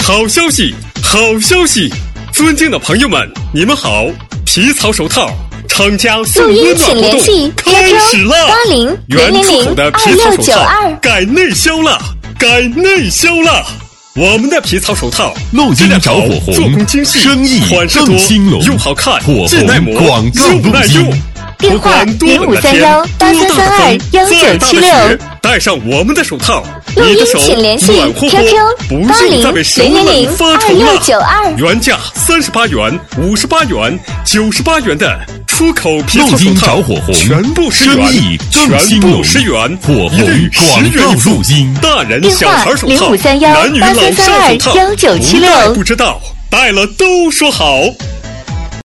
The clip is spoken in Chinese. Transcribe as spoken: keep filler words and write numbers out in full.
好消息，好消息！尊敬的朋友们，你们好！皮草手套厂家送温暖活动开始了， 八零原出口的皮草手套改内销了，改内销了！我们的皮草手套露金着火红， 做工精细， 生意款式多更兴隆， 又好看， 火既耐磨广告又耐用。 电话零五三幺八三三二幺九七六， 戴上我们的手套， 录音你的手请联系暖和 Q Q 不八零用再被手零零零冷发二愁了。 六九二， 原价三十八元、五十八元、九十八元的出口皮草手露金套着火红， 全部十元， 生意更全部兴隆， 十元， 火一律红广告十元一副录音。 大人电话小孩手套， 零五三幺男女老八三三二少手套， 幺九七六不戴不知道，戴了都说好。